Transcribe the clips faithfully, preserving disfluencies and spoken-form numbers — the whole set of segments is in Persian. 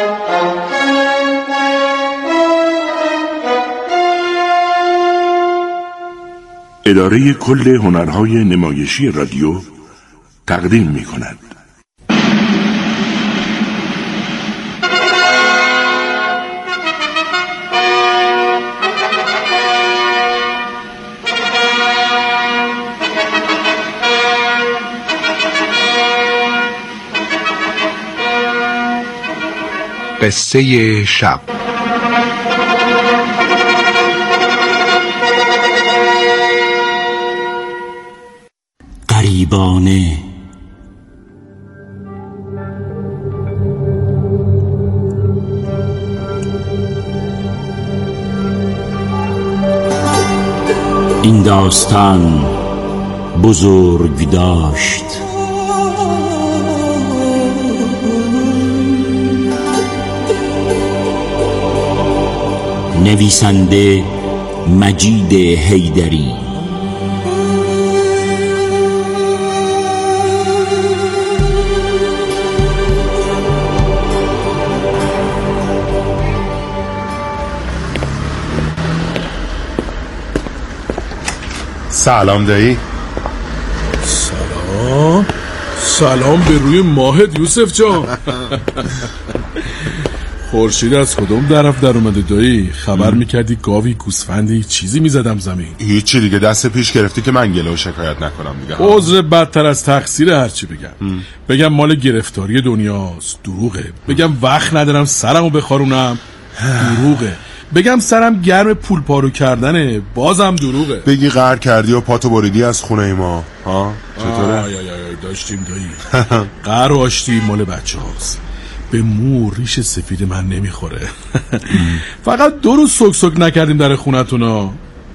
اداره کل هنرهای نمایشی رادیو تقدیم می کند. قصه شب. غریبانه. این داستان بزرگ داشت. نویسنده مجید حیدری. سلام دایی. سلام. سلام به روی ماهت یوسف جان. خورشید از کدوم طرف در اومده دایی؟ خبر میکردی گاوی گوسفندی چیزی میزدم زمین. هیچی دیگه، دست پیش گرفتی که من گله و شکایت نکنم دیگه. عذر بدتر از تقصیر. هرچی بگم ام. بگم مال گرفتاری دنیاست، دروغه. بگم وقت ندارم سرمو بخارونم، دروغه. بگم سرم گرم پول پارو کردنه، بازم دروغه. بگی قهر کردی و پاتو بریدی از خونه ما. ها چطوره؟ آی آی آی داشتیم دایی. قهر و آشتی مال بچه هاست. به مو ریش سفید من نمیخوره. فقط دو روز سک سک نکردیم در خونتونا.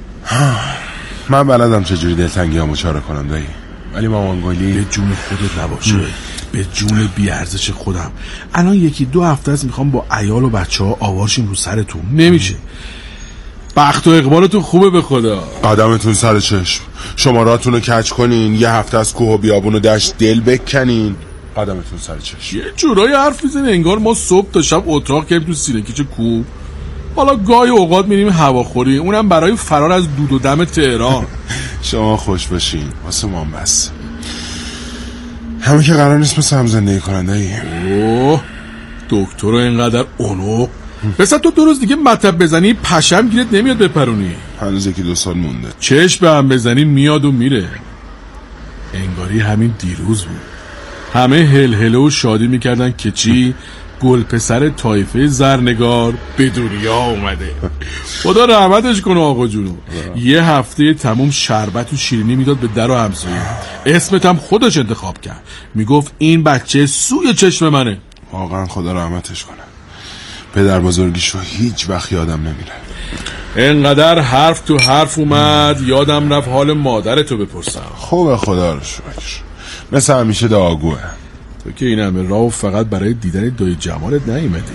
من بلدم چجوری دلتنگی همو چاره کنم دایی، ولی مامان گلی به جون خودت نباشه. به جون بیارزش خودم. الان یکی دو هفته است میخوام با عیال و بچه ها آوارشیم رو سرتون. نمیشه. بخت و اقبالتون خوبه به خدا. آدمتون سر چشم. شماراتون رو کج کنین، یه هفته از کوه و بیابون و دشت دل بکنین. آدمتون سر چشم. یه جورایی حرف میزنه انگار ما صبح تا شب اتراق کردیم تو سینه کیچ کوه. حالا گاهی اوقات میریم هواخوری، اونم برای فرار از دود و دم تهران. شما خوش باشین، واسه ما بس. همه که قرار نیست مثل هم زندگی کننده ای. اوه دکتر رو اینقدر اونو بسید تو دو روز دیگه مطب بزنی پشم گیرت نمیاد بپرونی. هنوز یکی دو سال مونده. چشم به هم بزنی میاد و میره. انگاری همین دیروز بود. همه هل هله و شادی میکردن که چی؟ گل پسر طایفه زرنگار به دنیا اومده. خدا رحمتش کنه آقا جونو. یه هفته تموم شربت و شیرینی میداد به در و همسایه. اسمت هم خودش انتخاب کرد. میگفت این بچه سوی چشم منه. واقعا خدا رحمتش کنه. پدر بزرگیشو هیچ وقت یادم نمیره. انقدر حرف تو حرف اومد یادم رفت حال مادرتو بپرسم. خوبه خدا رو شکر. مثل همیشه دعاگوه. تو که این همه راه فقط برای دیدن دایی جمالت نیومدی.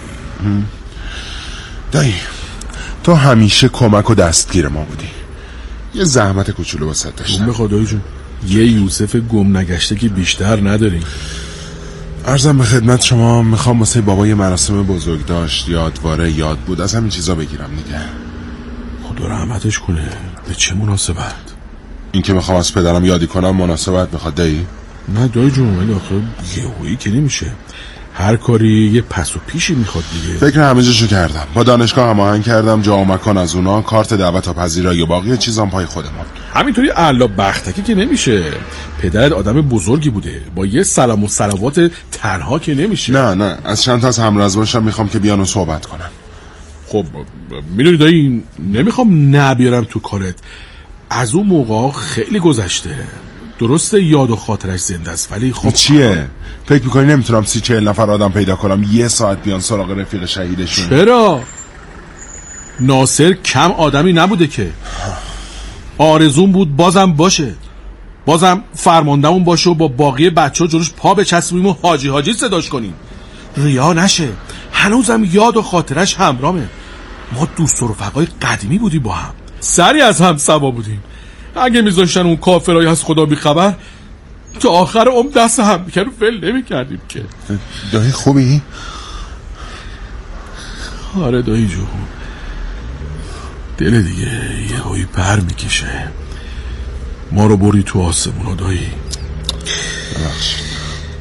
دایی تو همیشه کمک و دستگیر ما بودی. یه زحمت کوچولو واسه داشتم. به خدای جون یه یوسف گم نگشته که بیشتر نداریم. عرضم به خدمت شما میخوام واسه بابا یه مراسم بزرگ داشت، یادواره، یاد بود، از همین چیزا بگیرم دیگه. خدا رحمتش کنه. به چه مناسبت؟ این که میخوام از پدرم یادی کنم مناسبت میخواد دایی؟ نه دایی جون ولی آخه یهویی که نمیشه. هر کاری یه پس و پیشی میخواد دیگه. فکر همه جاشو کردم. با دانشگاه هماهنگ کردم، جا و مکان از اونا، کارت دعوت و پذیرایی و باقی چیزام پای خودمان. همینطوری الا بختکی که نمیشه. پدرت آدم بزرگی بوده، با یه سلام و صلوات تنها که نمیشه. نه نه از چند تا از همرزبانشم میخوام که بیان و صحبت کنن. خب میدونی دایی نمیخوام نبیارم تو کارت. از اون موقع خیلی گذشته. درسته یاد و خاطرش زنده است ولی خب چیه؟ فکر میکنی نمیتونم سی چهل نفر آدم پیدا کنم یه ساعت بیان سراغ رفیق شهیدشون؟ چرا؟ ناصر کم آدمی نبوده که. آرزون بود بازم باشه. بازم فرماندمون باشه و با باقی بچه ها جلوش پا بچسبیم و حاجی حاجی صداش کنیم. ریا نشه. هنوزم یاد و خاطرش همرامه. ما دوست و رفقای قدیمی بودیم با هم. سری از هم سوا بودیم. اگه میذاشتن اون کافرای از خدا بیخبر تا آخر عمر دست هم میکرد و فل نمی کردیم که. دایی خوبی؟ آره دایی جون، دل دیگه یه هایی پر میکشه. ما رو بری تو آسمون ها دایی. ببخشید.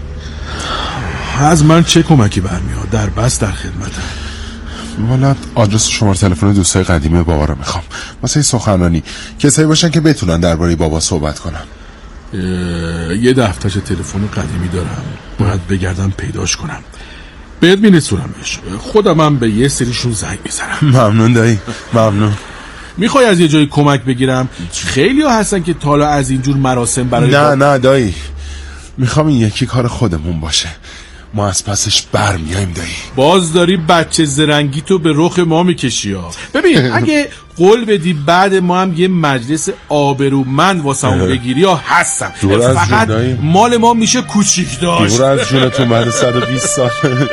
از من چه کمکی برمیاد؟ در بس در خدمتم. والا آدرس شماره تلفن دوستای قدیمی بابا رو میخوام واسه سخنرانی، کسایی باشن که بتونن درباره بابا صحبت کنن. یه دفترچه تلفن قدیمی دارم، باید بگردم پیداش کنم، بهت میرسونمش. خودم هم به یه سریشون زنگ میزنم. ممنون دایی، ممنون. میخوای از یه جایی کمک بگیرم؟ خیلی ها هستن که تالا از اینجور مراسم برای نه نه دایی، میخوام این یکی کار خودمون باشه، ما از پسش برمیاییم دایی. باز داری بچه زرنگی تو به رخ ما میکشی ها. ببین اگه قول بدی بعد ما هم یه مجلس آبرومند واسه اون بگیری ها هستم، فقط مال ما میشه کوچیک داشت. دور از جونتون بعد صد و بیست سال.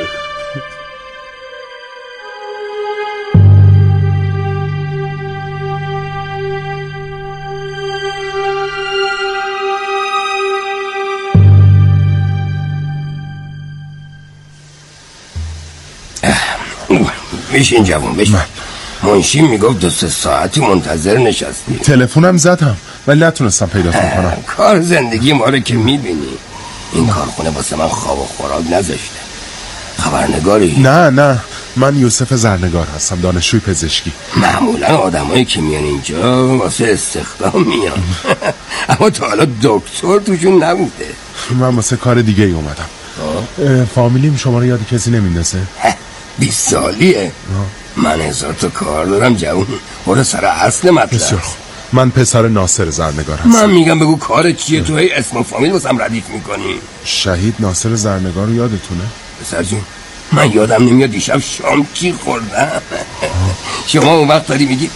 بشین جوون بشین. منشی میگفت دو سه ساعتی منتظر نشستی. تلفنم زدم ولی نتونستم پیدا کنم. کار زندگی ما رو که میبینی، این کارخونه واسه من خواب و خوراک نذاشته. خبرنگاری؟ نه نه، من یوسف زرنگار هستم، دانشجوی پزشکی. معمولا آدمایی که میان اینجا واسه استخدام میان. اما تا حالا دکتر توشون نبوده. من واسه کار دیگه ای اومدم. فامیلیم شما رو یاد کسی نمیندازه؟ بیست سالیه. من هزار تا کار دارم جوون، برو سر اصل مطلب. بسیار خوب. من پسر ناصر زرنگار هستم. من میگم بگو کار چیه، تو هی اسم و فامیل واسم ردیف میکنی. شهید ناصر زرنگار رو یادتونه؟ پسر جون من یادم نمیاد دیشب شام چی خوردم. شما اون وقت داری میگی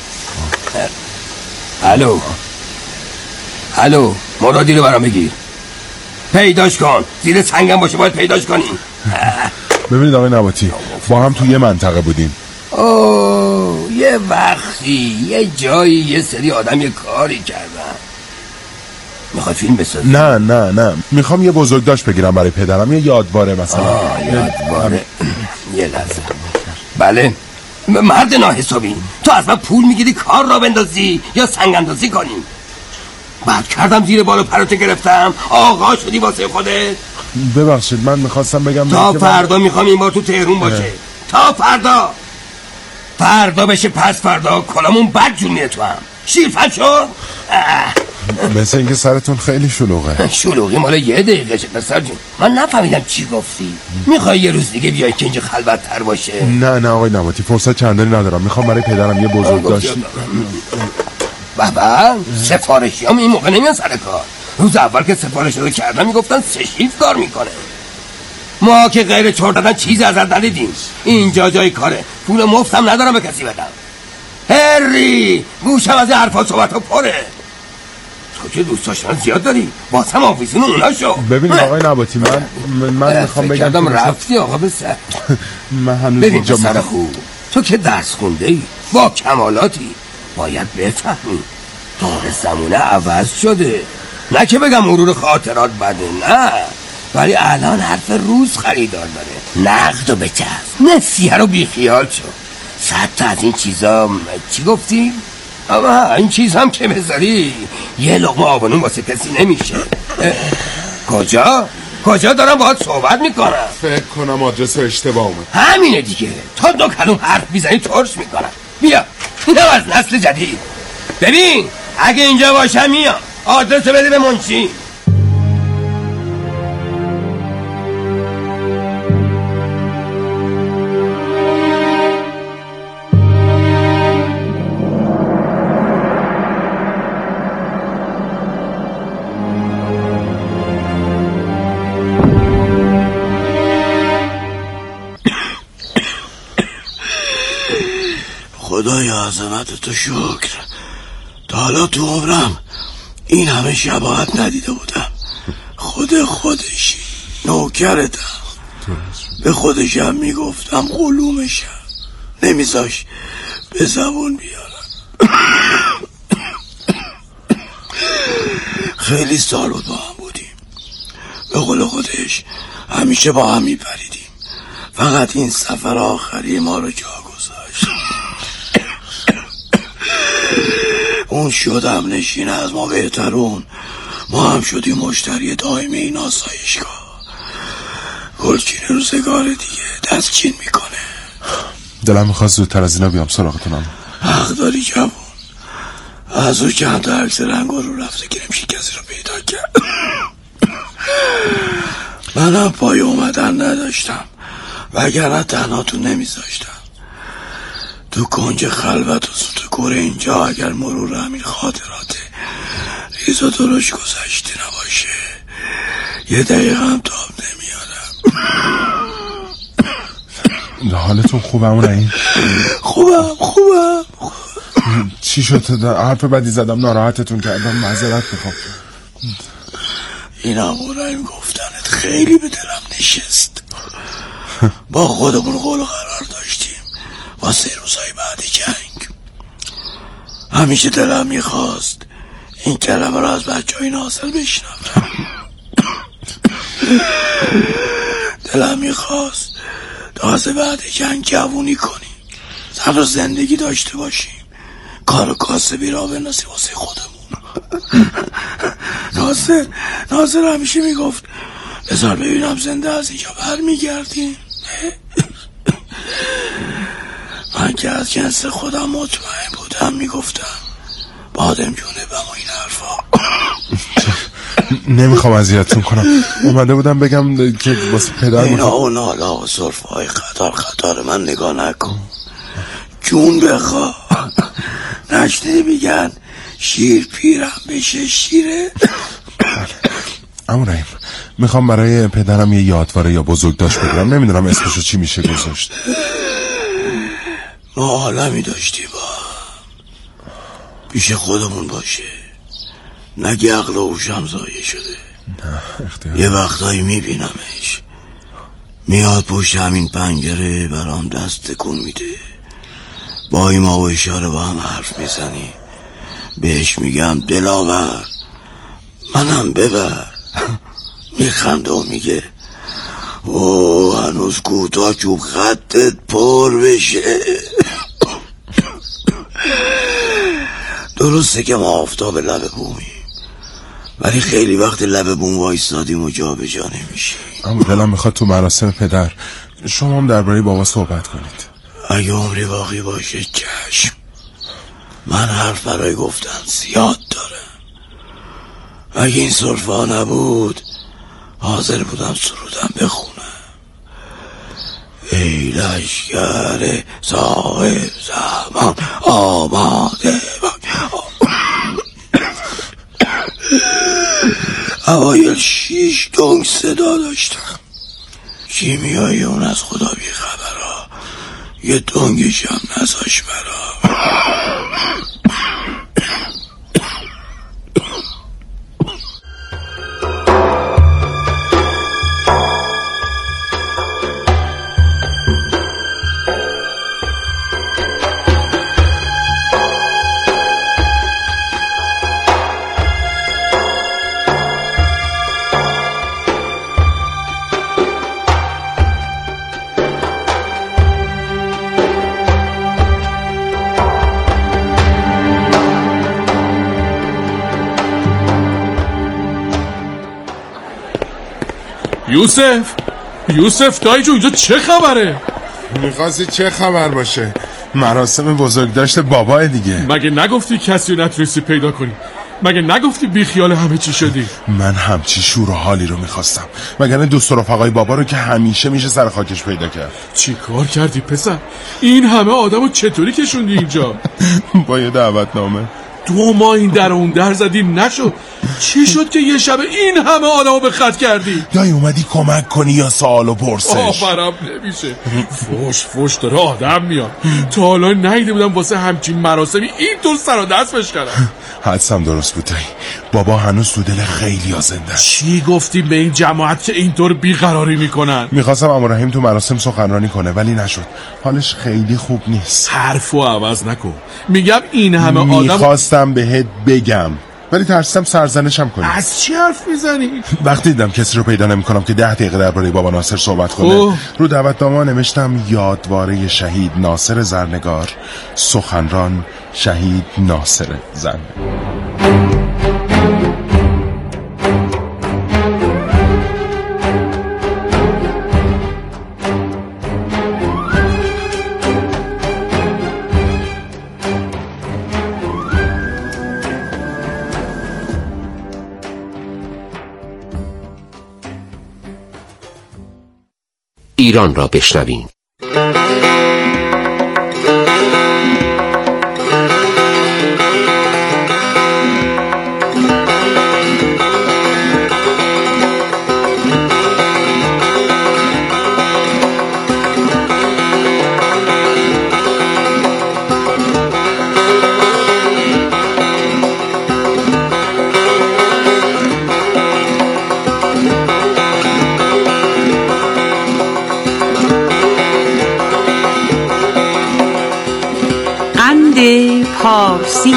الو الو مرادی رو برام بگیر، پیداش کن، زیر سنگم باشه باید پیداش کنی. ببینید آقای نباتی، با هم تو یه منطقه بودیم. اوه یه وقتی یه جایی یه سری آدم یه کاری کردن. میخواد فیلم بسازی؟ نه نه نه، میخوام یه بزرگداشت بگیرم برای پدرم، یه یادواره مثلا. آه یادواره. یه لحظه. بله مرد ناحسابی، تو از من پول میگیری کار را بندازی یا سنگ اندازی کنی؟ بعد کردم زیر بال و پروته گرفتم، آقا شدی واسه خودت. ببخشید من میخواستم بگم تا فردا من... میخوام این بار تو تهرون باشه. تا فردا فردا بشه پس فردا کلامون بد جون میره تو هم. شیرفت شد. مثل اینکه سرتون خیلی شلوغه. شلوغی مال یه دقیقه شه پسر جون. من نفهمیدم چی گفتی. میخوای یه روز دیگه بیای که اینجا خلوت تر باشه؟ نه نه آقای نباتی، فرصت چندانی ندارم، میخوام برای پدرم یه بزرگداشت. بابا سفارشی هم این موقع نمیان سر کار. روز اول که سفارش رو کردم میگفتن سه شیفت کار میکنه. ما که غیر چهار دادن چیز ازت ندیدیم. اینجا جای کاره، پول مفتم ندارم به کسی بدم. هری گوشم از این حرفا صحبت ها پره. تو که دوست داشتن زیاد داری، باز هم آفیسون اونا شو. ببینید آقای نباتی، من من میخوام بگم کردم رفتی آقا به سر. من هنوز ببین پسر خوب، تو که درس خونده ای با کمالاتی، باید بفهمی دور زمونه عوض شده. نه که بگم مرور خاطرات بده، نه، ولی الان حرف روز خریدار داره. نقد و بچسب، نسیه رو بیخیال شو. صد تا از این چیزا چی گفتی؟ اما این چیز هم که بذاری یه لقمه آبانون واسه کسی نمیشه. کجا؟ کجا دارم باهات صحبت میکنم؟ فکر کنم آدرس اشتباه اومد. همینه دیگه، تا دو کلمه حرف میزنی ترش میکنم. بیا اینم از نسل جدید. ببین اگه اینجا باشم میام، آدرس بده به منشی. خدای عظمت تو شکر، تا حالا تو عمرم این همه شباهت ندیده بودم. خود خودشی نوکرتم. به خودشم میگفتم قلومشم، نمیذاش به زبون بیارم. خیلی سال بود با هم بودیم، به قول خودش همیشه با هم میپریدیم فقط این سفر آخری ما رو جا گذاشت. اون شدم نشین از ما بهترون، ما هم شدیم مشتری دائمی این آسایشگاه. گلچین روزگار دیگه دستچین میکنه. دلم میخواست زودتر از اینا بیام سراغتونم. حق داری جوون، از او چند تا عکس رنگ رو رفته که نمیشه کسی رو پیدا کرد. منم پای اومدن نداشتم، وگرنه تنها تو نمیذاشتم. تو کنج خلوت و سوت کور اینجا اگر مرور همین خاطرات ریز و درشت گذشته نباشه یه دقیقه هم تاب نمیادم. حالتون خوبه همون این؟ خوبم خوبم خوبم. چی شد؟ حرف بدی زدم ناراحتتون کردم، معذرت میخوام. این امورایی گفتنت خیلی به دلم نشست. با خودمون قول و قرار داشتیم واسه روزای بعد جنگ. همیشه دلم میخواست این کلمه رو از بچه های ناصر بشنوم. دلم میخواست تازه بعد جنگ جوونی کنیم، زن و زندگی داشته باشیم، کار و کاسبی را بناسی واسه خودمون. ناصر ناصر همیشه میگفت بذار ببینم زنده از اینجا بر میگردیم. من که از جنس خودم مطمئن بودم میگفتم بادم جونه بم و این حرفا. نمیخوام اذیتتون کنم، اومده بودم بگم که واسه پدر اینا و نالا و صرف های خطار خطار من نگاه نکن، جون بخوا. نشنیدی میگن شیر پیرم بشه شیره؟ عمو رحیم میخوام برای پدرم یه یادواره یا بزرگداشت بگیرم، نمیدونم اسمشو چی میشه گذاشت. ما عالمی داشتی با پیش خودمون باشه، نگه عقل و هوشم ضایع شده. یه وقتایی میبینمش میاد پشت همین پنجره برام دست تکون میده، با ایما و اشاره با هم حرف میزنی، بهش میگم دلاور منم ببر. میخنده و میگه او هنوز کوتاه چوب خطت پر بشه. درسته که ما آفتاب لب بومیم، ولی خیلی وقت لب بوم وایستادیم و جا به جا نمیشیم. اما دلم میخواد تو مراسم پدر شما هم درباره بابا صحبت کنید. اگه عمری باقی باشه چشم، من حرف برای گفتن زیاد دارم. اگه این صرفه ها نبود حاضر بودم سرودم بخونم. ای لشکر صاحب زمان آماده اوایل شیش دنگ صدا داشتم، کیمیایی اون از خدا بی خبرها یه دنگش هم نزاش برا. یوسف یوسف دایی جو اینجا چه خبره؟ میخواستی چه خبر باشه؟ مراسم بزرگداشت بابا دیگه. مگه نگفتی کسی رو نتونستی پیدا کنی؟ مگه نگفتی بی خیال همه چی شدی؟ من همچی شور و حالی رو میخواستم، مگه دوست و رفقای بابا رو که همیشه میشه سر خاکش پیدا کرد. چی کار کردی پسر؟ این همه آدم رو چطوری کشوندی اینجا؟ با یه دعوتنامه. دو ماه این در اون در زدی نشد، چی شد که یه شب این همه آدم رو به خط کردی؟ دایی اومدی کمک کنی یا سوال و پرسش؟ آفرم نمیشه، فوش فوش داره آدم میاد. تا حالا نیده بودم واسه همچین مراسمی اینطور سر و دست بشکنم. حدسم درست بود دایی، بابا هنوز تو دل خیلی ها زنده. چی گفتی به این جماعت که اینطور بیقراری میکنن؟ میخواستم عمو رحیم تو مراسم سخنرانی کنه ولی نشد، حالش خیلی خوب نیست. حرفو عوض نکن، میگم این همه آدم میخواستم بهت بگم ولی ترسیدم سرزنشم کنی. از چی حرف میزنی؟ وقتی دیدم کسی رو پیدا نمی‌کنم که ده دقیقه درباره بابا ناصر صحبت کنه اوه. رو دعوتنامه نوشتم یادواره شهید ناصر زرنگار، سخنران شهید ناصر زرنگار. ایران را بشنویم. پارسی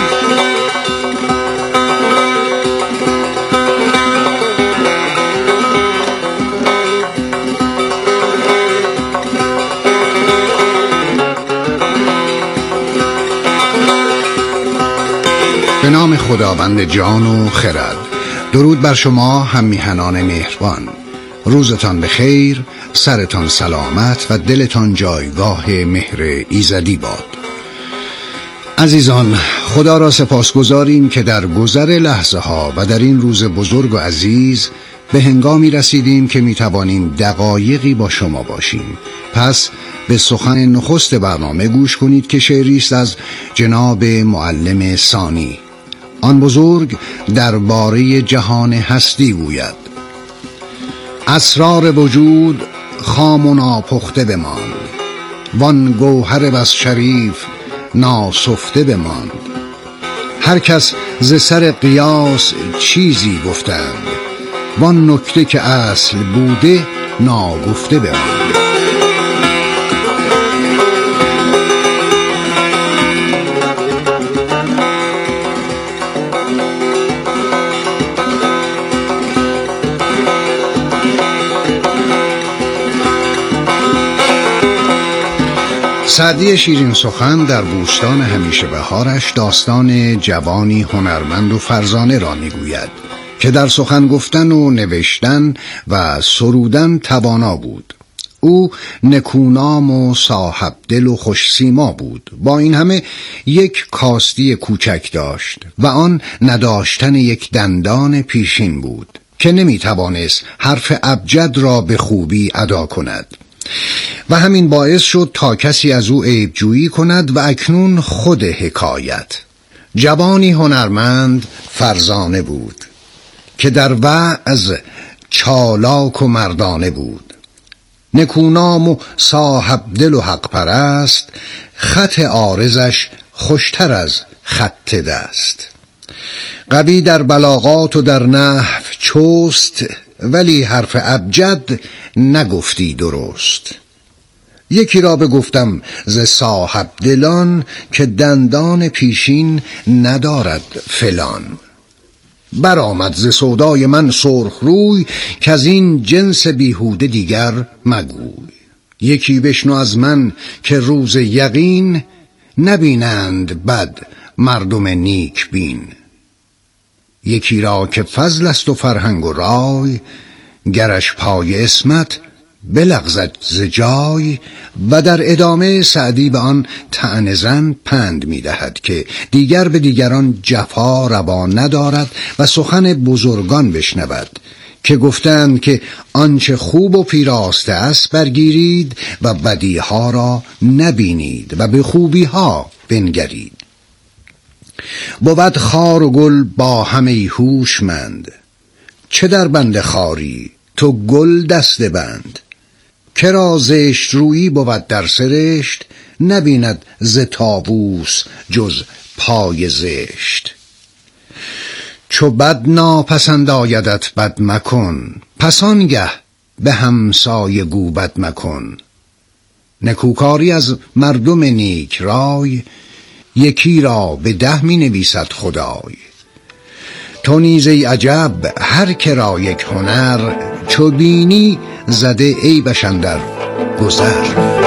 به نام خداوند جان و خرد. درود بر شما هم میهنان مهربان. روزتان بخیر، سرتان سلامت و دلتان جایگاه مهر ایزدی باد. عزیزان، خدا را سپاسگزاریم که در گذر لحظه ها و در این روز بزرگ و عزیز به هنگامی رسیدیم که می توانیم دقایقی با شما باشیم. پس به سخن نخست برنامه گوش کنید که شعری است از جناب معلم ثانی. آن بزرگ درباره جهان هستی گوید: اسرار وجود خام و ناپخته بماند، وان گوهر بس شریف ناسفته بماند. هر کس ز سر قیاس چیزی گفتند، وان نکته که اصل بوده ناگفته بماند. سعدی شیرین سخن در بوستان همیشه بهارش داستان جوانی هنرمند و فرزانه را میگوید که در سخن گفتن و نوشتن و سرودن توانا بود. او نکونام و صاحب دل و خوش سیما بود. با این همه یک کاستی کوچک داشت و آن نداشتن یک دندان پیشین بود که نمی توانست حرف ابجد را به خوبی ادا کند و همین باعث شد تا کسی از او عیبجویی کند و اکنون خود حکایت. جوانی هنرمند فرزانه بود که در وعظ چالاک و مردانه بود، نکونام و صاحب دل و حق پرست، خط عارضش خوشتر از خط دست. قوی در بلاغات و در نحو چست، ولی حرف ابجد نگفتی درست. یکی را بگفتم ز صاحب دلان، که دندان پیشین ندارد فلان. برآمد ز سودای من سرخ روی، که از این جنس بیهوده دیگر مگوی. یکی بشنو از من که روز یقین، نبینند بد مردم نیک بین. یکی را که فضل است و فرهنگ و رای، گرش پای اسمت بلغزد ز جای. و در ادامه سعدی به آن طعنه زن پند می دهد که دیگر به دیگران جفا روا ندارد و سخن بزرگان بشنود که گفتند که آنچه خوب و پیراسته است برگیرید و بدیها را نبینید و به خوبی ها بنگرید. بود خار و گل با همه هوشمند، چه در بند خاری تو گل دسته بند. کرا زشت رویی بود در سرشت، نبیند ز طاووس جز پای زشت. چو بد ناپسند آیدت بد مکن، پس آنگه به همسایه گو بد مکن. نکوکاری از مردم نیک رای، یکی را به ده می نویسد خدای. تو نیز ای عجب هر که را یک هنر، چو بینی زده عیبش اندر گذر.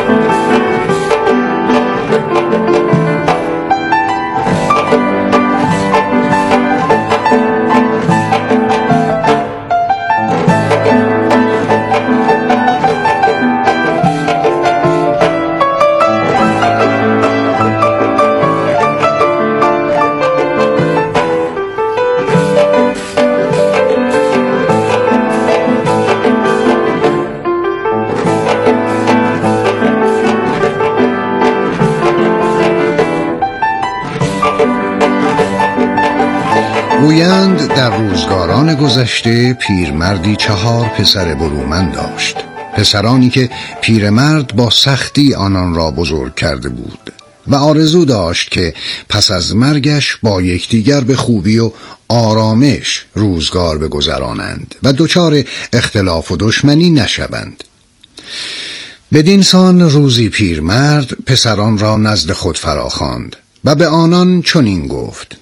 گویند در روزگاران گذشته پیرمردی چهار پسر برومند داشت، پسرانی که پیرمرد با سختی آنان را بزرگ کرده بود و آرزو داشت که پس از مرگش با یکدیگر به خوبی و آرامش روزگار بگذرانند و دچار اختلاف و دشمنی نشوند. بدین سان روزی پیرمرد پسران را نزد خود فراخواند و به آنان چنین گفت: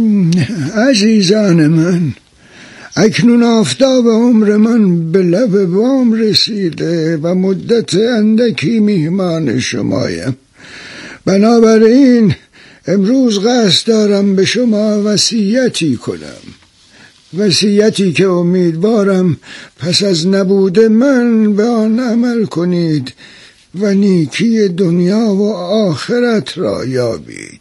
عزیزان من، اکنون آفتاب عمر من به لب بام رسیده و مدت اندکی میهمان شمایم. بنابراین امروز قصد دارم به شما وصیتی کنم، وصیتی که امیدوارم پس از نبود من به آن عمل کنید و نیکی دنیا و آخرت را یابید.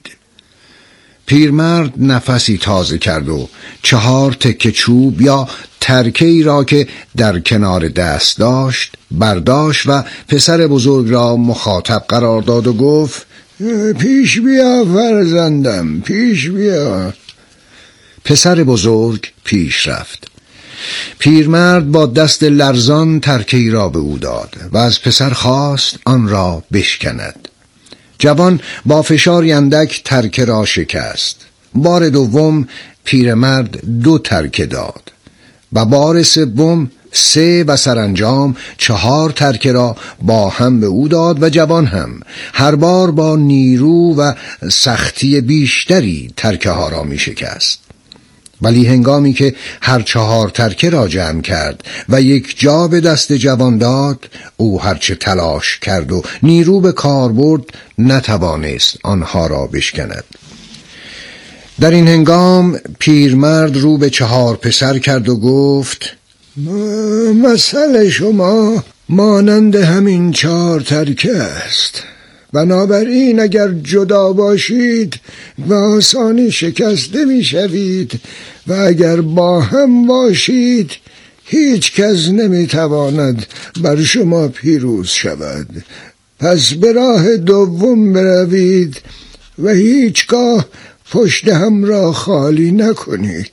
پیرمرد نفسی تازه کرد و چهار تکه چوب یا ترکه ای را که در کنار دست داشت برداشت و پسر بزرگ را مخاطب قرار داد و گفت: پیش بیا فرزندم، پیش بیا. پسر بزرگ پیش رفت. پیرمرد با دست لرزان ترکه ای را به او داد و از پسر خواست آن را بشکند. جوان با فشاری اندک ترکه را شکست. بار دوم پیرمرد دو ترکه داد و بار سوم سه و سرانجام چهار ترکه را با هم به او داد و جوان هم هر بار با نیرو و سختی بیشتری ترکه ها را می شکست. ولی هنگامی که هر چهار ترکه را جمع کرد و یک جا به دست جوان داد، او هرچه تلاش کرد و نیرو به کار برد نتوانست آنها را بشکند. در این هنگام پیرمرد رو به چهار پسر کرد و گفت: مسئله شما مانند همین چهار ترکه است. بنابراین اگر جدا باشید و آسانی شکسته می شوید و اگر با هم باشید هیچ کس نمی تواند بر شما پیروز شود. پس به راه دوم بروید و هیچگاه پشت هم را خالی نکنید.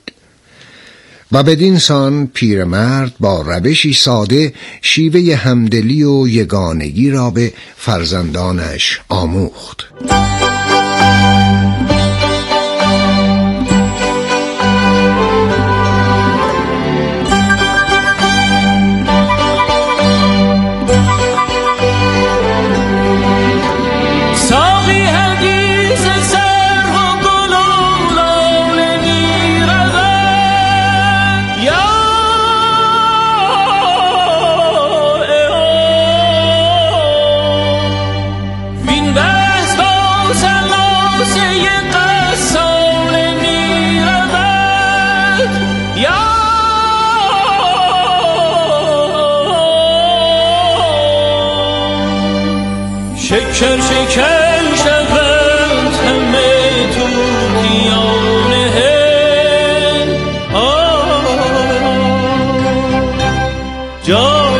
و بدین سان پیرمرد با روشی ساده شیوه همدلی و یگانگی را به فرزندانش آموخت. شکر شکر شود همه طوطیان هند جا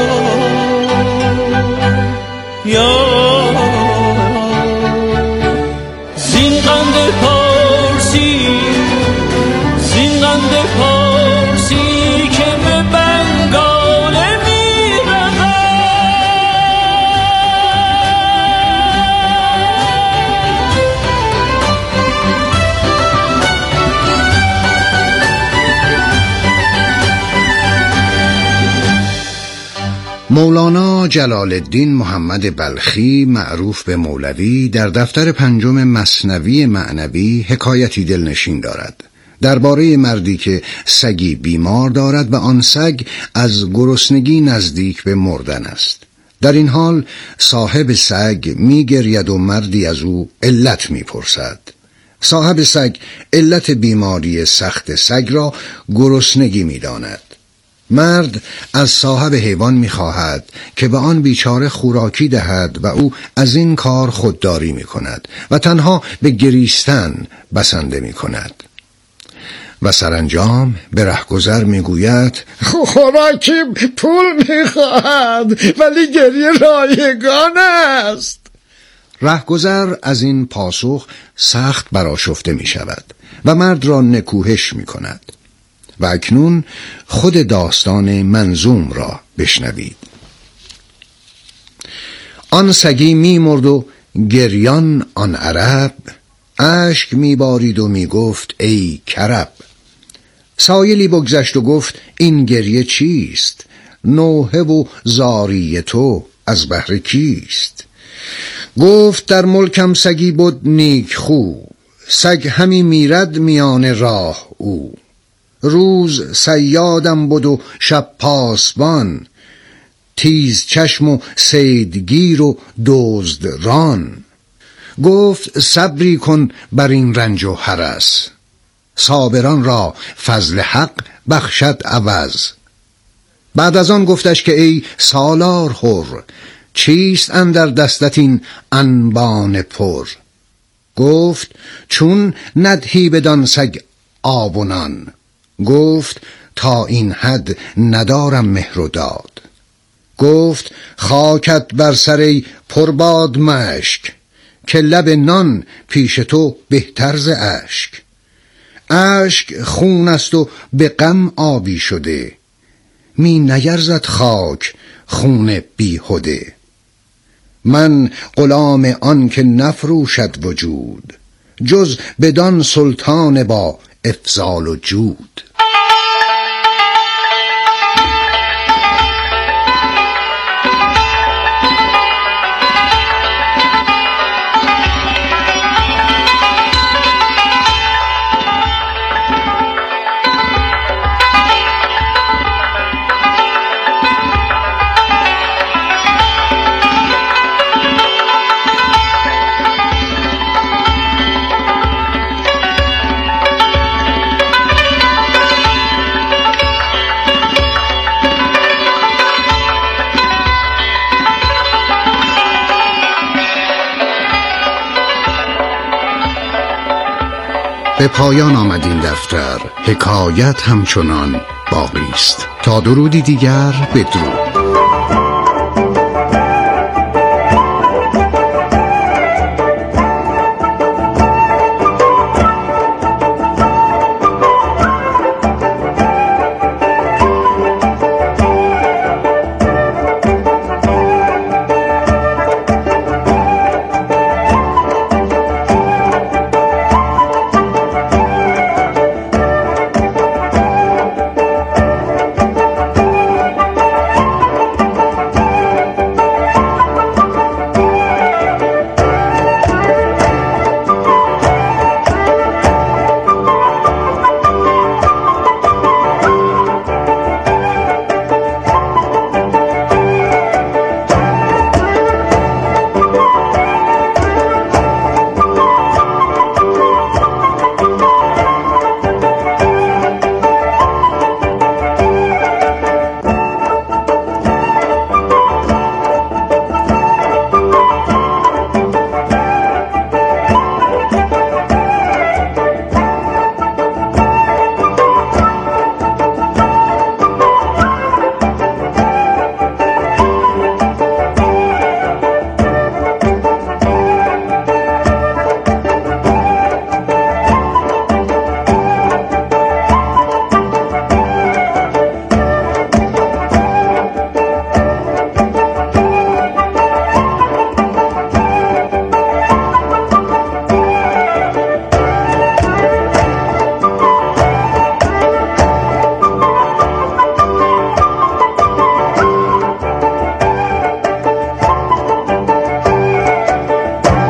یا زین قند پارسی زین قند پارسی که به بنگال مولانا جلال الدین محمد بلخی معروف به مولوی در دفتر پنجم مثنوی معنوی حکایتی دلنشین دارد. درباره مردی که سگی بیمار دارد و آن سگ از گرسنگی نزدیک به مردن است. در این حال صاحب سگ می گرید و مردی از او علت می پرسد. صاحب سگ علت بیماری سخت سگ را گرسنگی می داند. مرد از صاحب حیوان می خواهد که به آن بیچاره خوراکی دهد و او از این کار خودداری می کند و تنها به گریستن بسنده می کند و سرانجام به رهگذر می گوید خوراکی پول می خواهد ولی گریه رایگان است. رهگذر از این پاسخ سخت برآشفته می شود و مرد را نکوهش می کند. و اکنون خود داستان منظوم را بشنوید. آن سگی می مرد و گریان آن عرب، اشک می بارید و می گفت ای کرب. سایلی بگذشت و گفت این گریه چیست؟ نوحه و زاری تو از بهر کیست؟ گفت در ملکم سگی بود نیک خو، سگ همی میرد میان راه او. روز صیادم بود و شب پاسبان، تیز چشم و صیدگیر و دزد ران. گفت صبری کن بر این رنج و هرس، صابران را فضل حق بخشد عوض. بعد از آن گفتش که ای سالار حر، چیست اندر دستت این انبان پر؟ گفت چون ندهی بدان سگ آب و نان، گفت تا این حد ندارم مهر و داد. گفت خاکت بر سری پرباد مشک، که لب نان پیش تو بهتر ز اشک. اشک خون است و به غم آبی شده، می نیرزد خاک خون بیهوده. من غلام آن که نفروشد وجود، جز بدان سلطان با افضال و جود. به پایان آمد این دفتر، حکایت همچنان باقی است. تا درودی دیگر، بدرود.